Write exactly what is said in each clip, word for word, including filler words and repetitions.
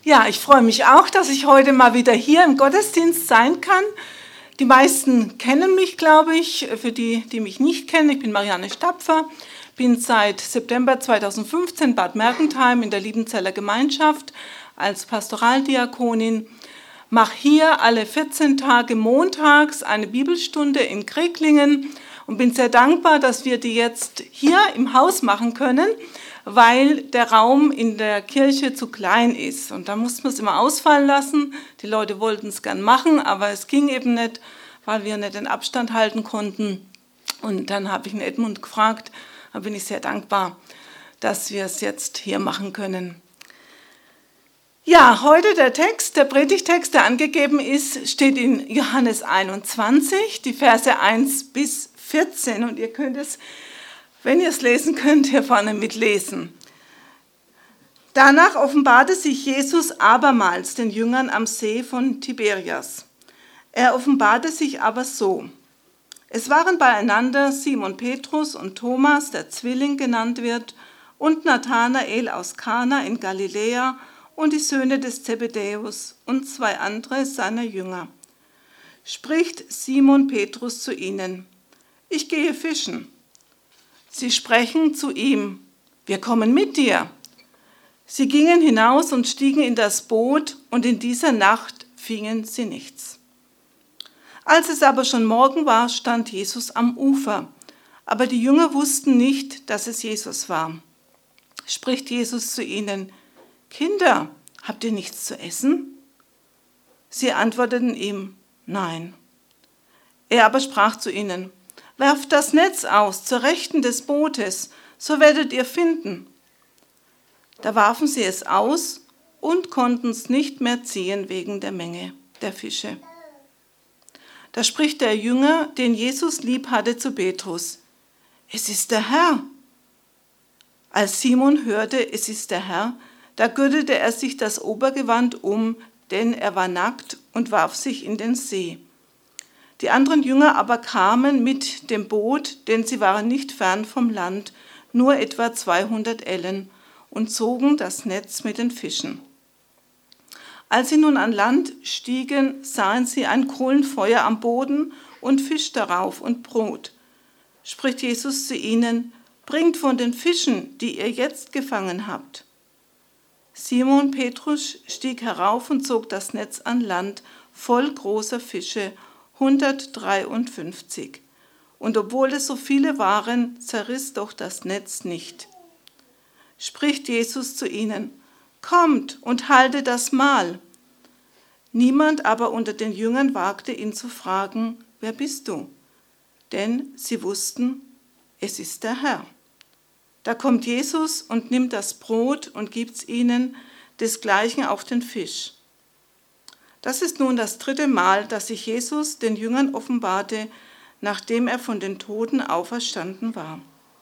Ja, ich freue mich auch, dass ich heute mal wieder hier im Gottesdienst sein kann. Die meisten kennen mich, glaube ich. Für die, die mich nicht kennen, ich bin Marianne Stapfer, bin seit September zweitausendfünfzehn in Bad Mergentheim in der Liebenzeller Gemeinschaft als Pastoraldiakonin, mache hier alle vierzehn Tage montags eine Bibelstunde in Kreklingen und bin sehr dankbar, dass wir die jetzt hier im Haus machen können, weil der Raum in der Kirche zu klein ist. Und da mussten wir es immer ausfallen lassen. Die Leute wollten es gern machen, aber es ging eben nicht, weil wir nicht den Abstand halten konnten. Und dann habe ich den Edmund gefragt, da bin ich sehr dankbar, dass wir es jetzt hier machen können. Ja, heute der Text, der Predigtext, der angegeben ist, steht in Johannes einundzwanzig, die Verse eins bis vierzehn. Und ihr könnt es, wenn ihr es lesen könnt, hier vorne mitlesen. Danach offenbarte sich Jesus abermals den Jüngern am See von Tiberias. Er offenbarte sich aber so. Es waren beieinander Simon Petrus und Thomas, der Zwilling genannt wird, und Nathanael aus Kana in Galiläa und die Söhne des Zebedäus und zwei andere seiner Jünger. Spricht Simon Petrus zu ihnen: Ich gehe fischen. Sie sprechen zu ihm: Wir kommen mit dir. Sie gingen hinaus und stiegen in das Boot, und in dieser Nacht fingen sie nichts. Als es aber schon Morgen war, stand Jesus am Ufer, aber die Jünger wussten nicht, dass es Jesus war. Spricht Jesus zu ihnen: Kinder, habt ihr nichts zu essen? Sie antworteten ihm: Nein. Er aber sprach zu ihnen: Werft das Netz aus zur Rechten des Bootes, so werdet ihr finden. Da warfen sie es aus und konnten es nicht mehr ziehen wegen der Menge der Fische. Da spricht der Jünger, den Jesus lieb hatte, zu Petrus: Es ist der Herr. Als Simon hörte, es ist der Herr, da gürtete er sich das Obergewand um, denn er war nackt, und warf sich in den See. Die anderen Jünger aber kamen mit dem Boot, denn sie waren nicht fern vom Land, nur etwa zweihundert Ellen, und zogen das Netz mit den Fischen. Als sie nun an Land stiegen, sahen sie ein Kohlenfeuer am Boden und Fisch darauf und Brot. Spricht Jesus zu ihnen: Bringt von den Fischen, die ihr jetzt gefangen habt. Simon Petrus stieg herauf und zog das Netz an Land voll großer Fische, hundertdreiundfünfzig. Und obwohl es so viele waren, zerriss doch das Netz nicht. Spricht Jesus zu ihnen: Kommt und haltet das Mahl. Niemand aber unter den Jüngern wagte ihn zu fragen: Wer bist du? Denn sie wussten, es ist der Herr. Da kommt Jesus und nimmt das Brot und gibt's ihnen, desgleichen auch den Fisch. Das ist nun das dritte Mal, dass sich Jesus den Jüngern offenbarte, nachdem er von den Toten auferstanden war.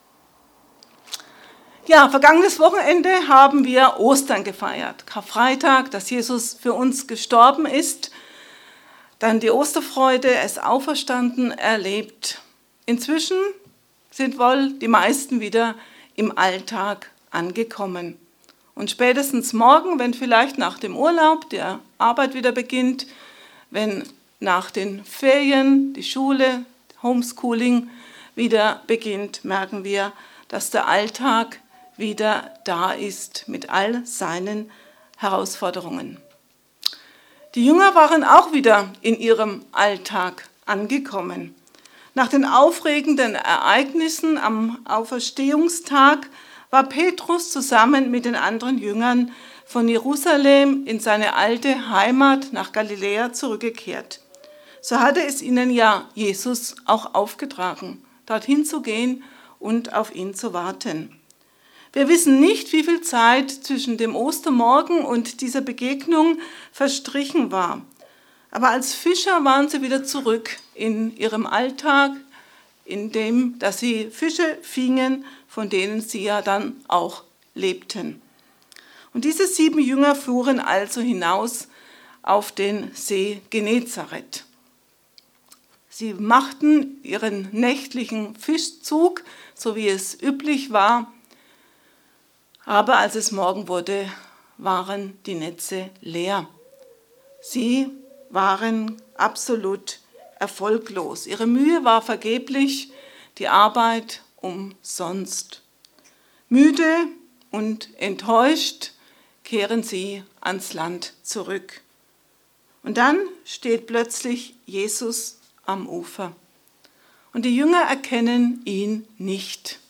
Ja, vergangenes Wochenende haben wir Ostern gefeiert. Karfreitag, dass Jesus für uns gestorben ist. Dann die Osterfreude, er ist auferstanden, erlebt. Inzwischen sind wohl die meisten wieder im Alltag angekommen. Und spätestens morgen, wenn vielleicht nach dem Urlaub die Arbeit wieder beginnt, wenn nach den Ferien die Schule, Homeschooling wieder beginnt, merken wir, dass der Alltag wieder da ist mit all seinen Herausforderungen. Die Jünger waren auch wieder in ihrem Alltag angekommen. Nach den aufregenden Ereignissen am Auferstehungstag war Petrus zusammen mit den anderen Jüngern von Jerusalem in seine alte Heimat nach Galiläa zurückgekehrt. So hatte es ihnen ja Jesus auch aufgetragen, dorthin zu gehen und auf ihn zu warten. Wir wissen nicht, wie viel Zeit zwischen dem Ostermorgen und dieser Begegnung verstrichen war. Aber als Fischer waren sie wieder zurück in ihrem Alltag, in dem, dass sie Fische fingen, von denen sie ja dann auch lebten. Und diese sieben Jünger fuhren also hinaus auf den See Genezareth. Sie machten ihren nächtlichen Fischzug, so wie es üblich war. Aber als es Morgen wurde, waren die Netze leer. Sie waren absolut erfolglos. Ihre Mühe war vergeblich, die Arbeit umsonst. Müde und enttäuscht kehren sie ans Land zurück. Und dann steht plötzlich Jesus am Ufer. Und die Jünger erkennen ihn nicht.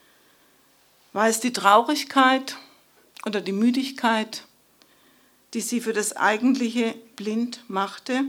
War es die Traurigkeit oder die Müdigkeit, die sie für das Eigentliche blind machte?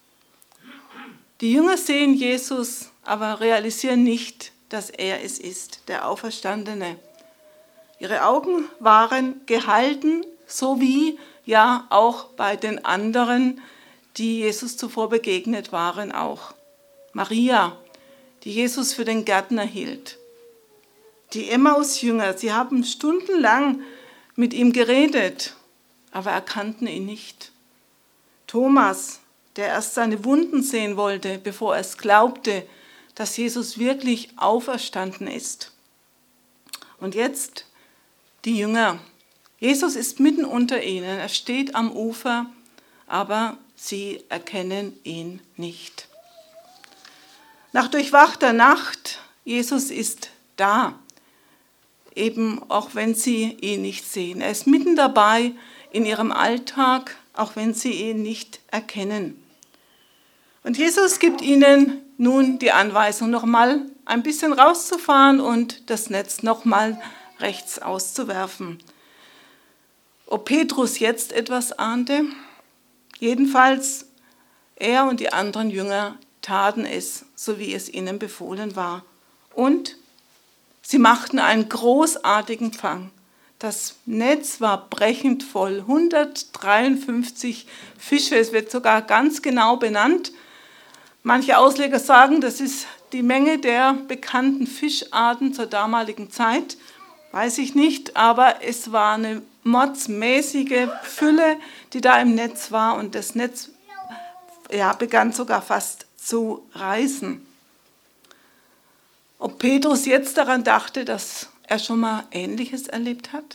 Die Jünger sehen Jesus, aber realisieren nicht, dass er es ist, der Auferstandene. Ihre Augen waren gehalten, so wie ja auch bei den anderen, die Jesus zuvor begegnet waren, auch. Maria, die Jesus für den Gärtner hielt. Die Emmaus-Jünger, sie haben stundenlang mit ihm geredet, aber erkannten ihn nicht. Thomas, der erst seine Wunden sehen wollte, bevor er es glaubte, dass Jesus wirklich auferstanden ist. Und jetzt die Jünger. Jesus ist mitten unter ihnen, er steht am Ufer, aber sie erkennen ihn nicht. Nach durchwachter Nacht, Jesus ist da, eben auch wenn sie ihn nicht sehen. Er ist mitten dabei in ihrem Alltag, auch wenn sie ihn nicht erkennen. Und Jesus gibt ihnen nun die Anweisung, nochmal ein bisschen rauszufahren und das Netz nochmal rechts auszuwerfen. Ob Petrus jetzt etwas ahnte? Jedenfalls, er und die anderen Jünger taten es, so wie es ihnen befohlen war. Und sie machten einen großartigen Fang. Das Netz war brechend voll, hundertdreiundfünfzig Fische, es wird sogar ganz genau benannt. Manche Ausleger sagen, das ist die Menge der bekannten Fischarten zur damaligen Zeit, weiß ich nicht, aber es war eine mordsmäßige Fülle, die da im Netz war und das Netz ja, begann sogar fast zu reißen. Ob Petrus jetzt daran dachte, dass er schon mal Ähnliches erlebt hat?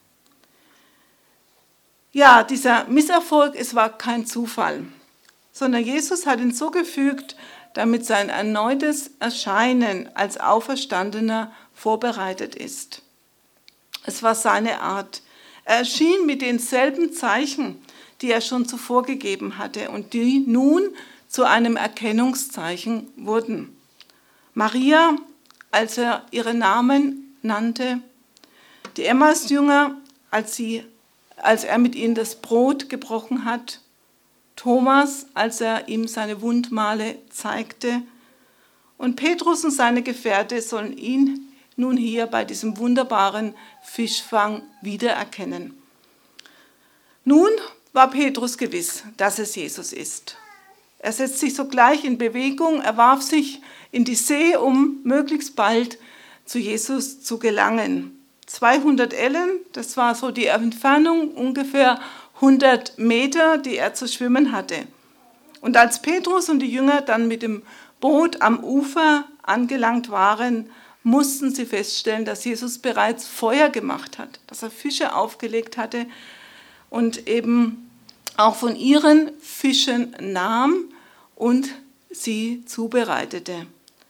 Ja, dieser Misserfolg, es war kein Zufall, sondern Jesus hat ihn so gefügt, damit sein erneutes Erscheinen als Auferstandener vorbereitet ist. Es war seine Art. Er erschien mit denselben Zeichen, die er schon zuvor gegeben hatte und die nun zu einem Erkennungszeichen wurden. Maria, als er ihren Namen nannte, die Emmaus-Jünger, als, sie, als er mit ihnen das Brot gebrochen hat, Thomas, als er ihm seine Wundmale zeigte, und Petrus und seine Gefährte sollen ihn nun hier bei diesem wunderbaren Fischfang wiedererkennen. Nun war Petrus gewiss, dass es Jesus ist. Er setzt sich sogleich in Bewegung, er warf sich in die See, um möglichst bald zu Jesus zu gelangen. zweihundert Ellen, das war so die Entfernung, ungefähr hundert Meter, die er zu schwimmen hatte. Und als Petrus und die Jünger dann mit dem Boot am Ufer angelangt waren, mussten sie feststellen, dass Jesus bereits Feuer gemacht hat, dass er Fische aufgelegt hatte und eben auch von ihren Fischen nahm und sie zubereitete.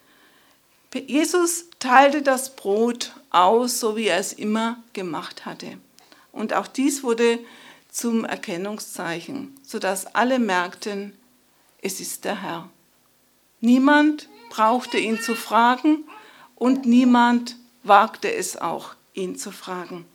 Jesus teilte das Brot aus, so wie er es immer gemacht hatte. Und auch dies wurde zum Erkennungszeichen, sodass alle merkten, es ist der Herr. Niemand brauchte ihn zu fragen und niemand wagte es auch, ihn zu fragen.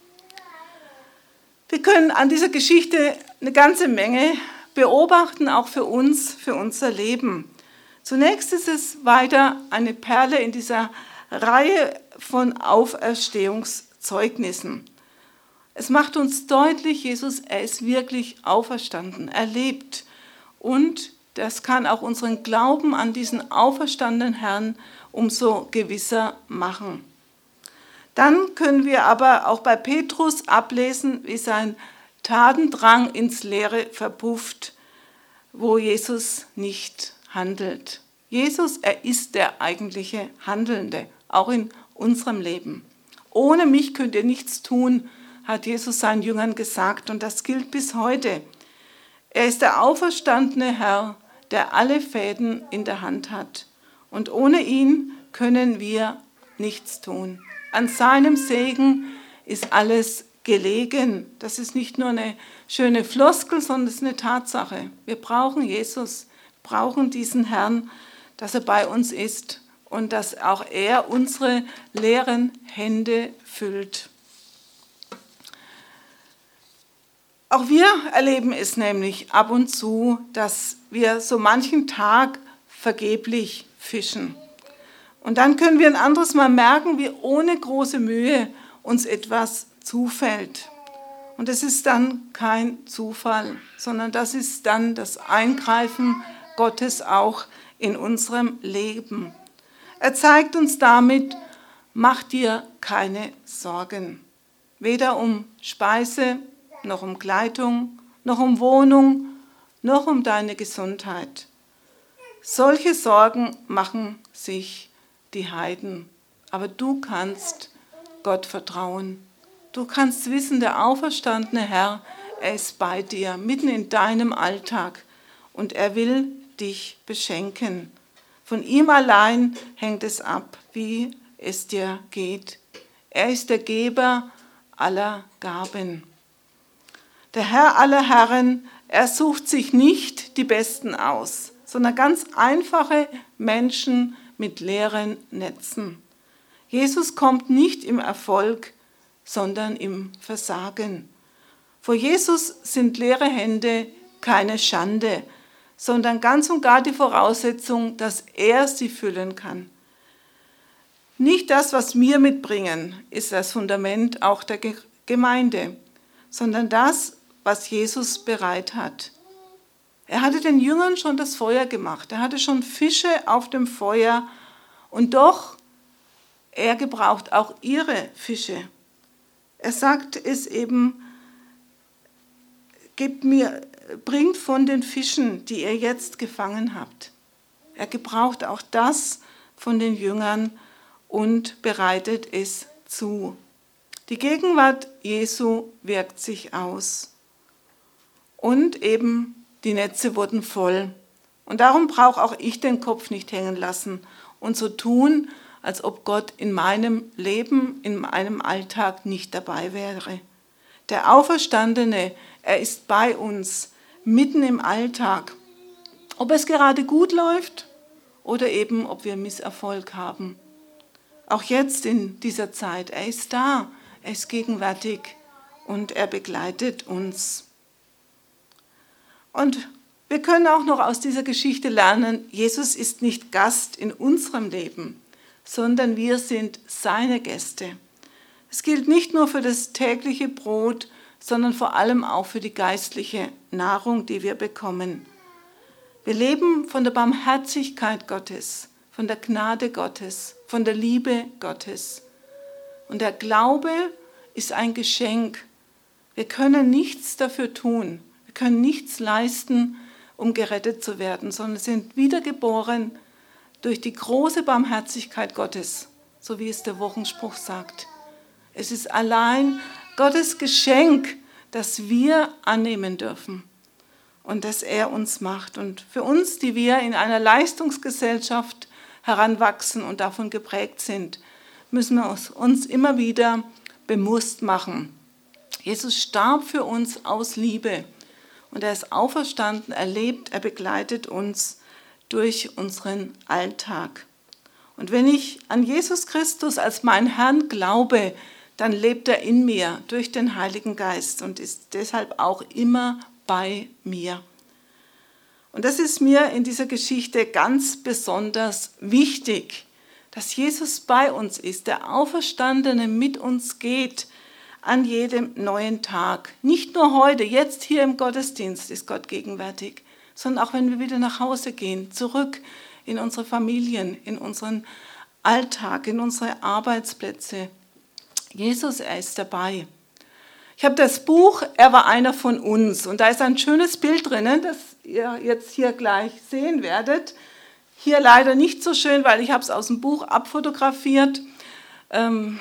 Wir können an dieser Geschichte eine ganze Menge beobachten, auch für uns, für unser Leben. Zunächst ist es weiter eine Perle in dieser Reihe von Auferstehungszeugnissen. Es macht uns deutlich, Jesus, er ist wirklich auferstanden, er lebt. Und das kann auch unseren Glauben an diesen auferstandenen Herrn umso gewisser machen. Dann können wir aber auch bei Petrus ablesen, wie sein Tatendrang ins Leere verpufft, wo Jesus nicht handelt. Jesus, er ist der eigentliche Handelnde, auch in unserem Leben. Ohne mich könnt ihr nichts tun, hat Jesus seinen Jüngern gesagt und das gilt bis heute. Er ist der auferstandene Herr, der alle Fäden in der Hand hat. Und ohne ihn können wir nichts tun. An seinem Segen ist alles gelegen. Das ist nicht nur eine schöne Floskel, sondern es ist eine Tatsache. Wir brauchen Jesus, brauchen diesen Herrn, dass er bei uns ist und dass auch er unsere leeren Hände füllt. Auch wir erleben es nämlich ab und zu, dass wir so manchen Tag vergeblich fischen. Und dann können wir ein anderes Mal merken, wie ohne große Mühe uns etwas zufällt. Und es ist dann kein Zufall, sondern das ist dann das Eingreifen Gottes auch in unserem Leben. Er zeigt uns damit, mach dir keine Sorgen. Weder um Speise, noch um Kleidung, noch um Wohnung, noch um deine Gesundheit. Solche Sorgen machen sich die Heiden. Aber du kannst Gott vertrauen. Du kannst wissen, der auferstandene Herr, er ist bei dir, mitten in deinem Alltag. Und er will dich beschenken. Von ihm allein hängt es ab, wie es dir geht. Er ist der Geber aller Gaben. Der Herr aller Herren, er sucht sich nicht die Besten aus, sondern ganz einfache Menschen mit leeren Netzen. Jesus kommt nicht im Erfolg, sondern im Versagen. Vor Jesus sind leere Hände keine Schande, sondern ganz und gar die Voraussetzung, dass er sie füllen kann. Nicht das, was wir mitbringen, ist das Fundament auch der Gemeinde, sondern das, was Jesus bereit hat. Er hatte den Jüngern schon das Feuer gemacht, er hatte schon Fische auf dem Feuer und doch, er gebraucht auch ihre Fische. Er sagt es eben, gebt mir, bringt von den Fischen, die ihr jetzt gefangen habt. Er gebraucht auch das von den Jüngern und bereitet es zu. Die Gegenwart Jesu wirkt sich aus. Und eben die Netze wurden voll. Und darum brauche auch ich den Kopf nicht hängen lassen und so tun, als ob Gott in meinem Leben, in meinem Alltag nicht dabei wäre. Der Auferstandene, er ist bei uns, mitten im Alltag. Ob es gerade gut läuft oder eben, ob wir Misserfolg haben. Auch jetzt in dieser Zeit, er ist da, er ist gegenwärtig und er begleitet uns. Und wir können auch noch aus dieser Geschichte lernen, Jesus ist nicht Gast in unserem Leben, sondern wir sind seine Gäste. Es gilt nicht nur für das tägliche Brot, sondern vor allem auch für die geistliche Nahrung, die wir bekommen. Wir leben von der Barmherzigkeit Gottes, von der Gnade Gottes, von der Liebe Gottes. Und der Glaube ist ein Geschenk. Wir können nichts dafür tun. Wir können nichts leisten, um gerettet zu werden, sondern sind wiedergeboren durch die große Barmherzigkeit Gottes, so wie es der Wochenspruch sagt. Es ist allein Gottes Geschenk, das wir annehmen dürfen und das er uns macht. Und für uns, die wir in einer Leistungsgesellschaft heranwachsen und davon geprägt sind, müssen wir uns immer wieder bewusst machen. Jesus starb für uns aus Liebe und er ist auferstanden, er lebt, er begleitet uns durch unseren Alltag. Und wenn ich an Jesus Christus als meinen Herrn glaube, dann lebt er in mir durch den Heiligen Geist und ist deshalb auch immer bei mir. Und das ist mir in dieser Geschichte ganz besonders wichtig, dass Jesus bei uns ist, der Auferstandene mit uns geht an jedem neuen Tag. Nicht nur heute, jetzt hier im Gottesdienst ist Gott gegenwärtig, sondern auch wenn wir wieder nach Hause gehen, zurück in unsere Familien, in unseren Alltag, in unsere Arbeitsplätze. Jesus, er ist dabei. Ich habe das Buch Er war einer von uns und da ist ein schönes Bild drinnen, das ihr jetzt hier gleich sehen werdet. Hier leider nicht so schön, weil ich habe es aus dem Buch abfotografiert.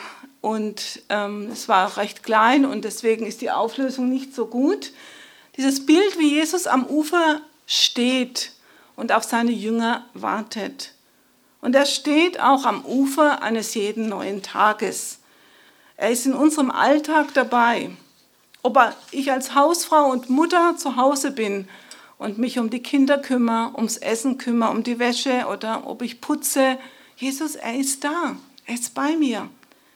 und ähm, es war recht klein und deswegen ist die Auflösung nicht so gut. Dieses Bild, wie Jesus am Ufer steht und auf seine Jünger wartet. Und er steht auch am Ufer eines jeden neuen Tages. Er ist in unserem Alltag dabei. Ob ich als Hausfrau und Mutter zu Hause bin und mich um die Kinder kümmere, ums Essen kümmere, um die Wäsche oder ob ich putze, Jesus, er ist da, er ist bei mir.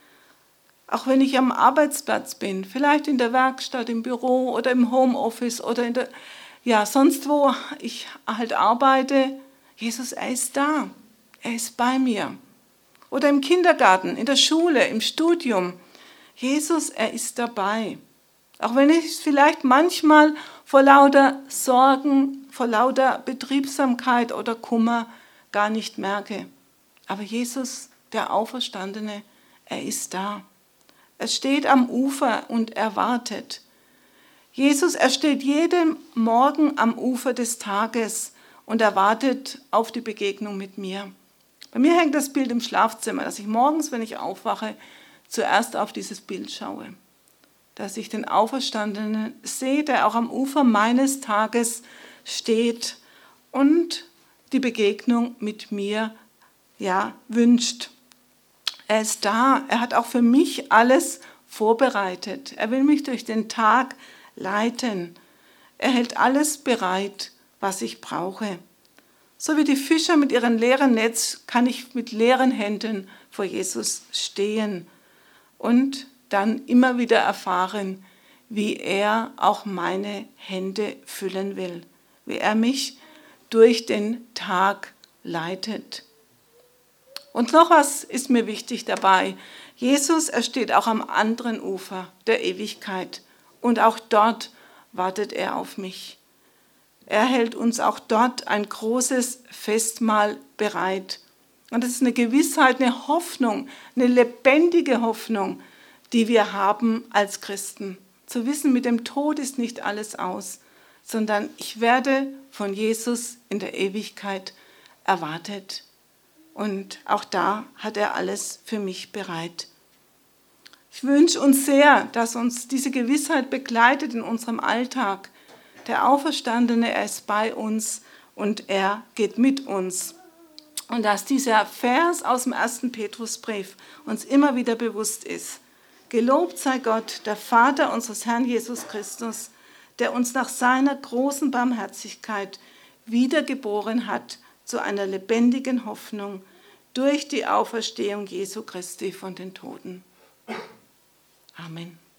Auch wenn ich am Arbeitsplatz bin, vielleicht in der Werkstatt, im Büro oder im Homeoffice oder in der, ja, sonst wo ich halt arbeite, Jesus, er ist da, er ist bei mir. Oder im Kindergarten, in der Schule, im Studium. Jesus, er ist dabei. Auch wenn ich es vielleicht manchmal vor lauter Sorgen, vor lauter Betriebsamkeit oder Kummer gar nicht merke. Aber Jesus, der Auferstandene, er ist da. Er steht am Ufer und er wartet. Jesus, er steht jeden Morgen am Ufer des Tages und er wartet auf die Begegnung mit mir. Bei mir hängt das Bild im Schlafzimmer, dass ich morgens, wenn ich aufwache, zuerst auf dieses Bild schaue. Dass ich den Auferstandenen sehe, der auch am Ufer meines Tages steht und die Begegnung mit mir ja, wünscht. Er ist da, er hat auch für mich alles vorbereitet. Er will mich durch den Tag leiten. Er hält alles bereit, was ich brauche. So wie die Fischer mit ihrem leeren Netz kann ich mit leeren Händen vor Jesus stehen und dann immer wieder erfahren, wie er auch meine Hände füllen will, wie er mich durch den Tag leitet. Und noch was ist mir wichtig dabei. Jesus, er steht auch am anderen Ufer der Ewigkeit und auch dort wartet er auf mich. Er hält uns auch dort ein großes Festmahl bereit. Und das ist eine Gewissheit, eine Hoffnung, eine lebendige Hoffnung, die wir haben als Christen. Zu wissen, mit dem Tod ist nicht alles aus, sondern ich werde von Jesus in der Ewigkeit erwartet. Und auch da hat er alles für mich bereit. Ich wünsche uns sehr, dass uns diese Gewissheit begleitet in unserem Alltag. Der Auferstandene, er ist bei uns und er geht mit uns. Und dass dieser Vers aus dem ersten Petrusbrief uns immer wieder bewusst ist. Gelobt sei Gott, der Vater unseres Herrn Jesus Christus, der uns nach seiner großen Barmherzigkeit wiedergeboren hat zu einer lebendigen Hoffnung durch die Auferstehung Jesu Christi von den Toten. Amen.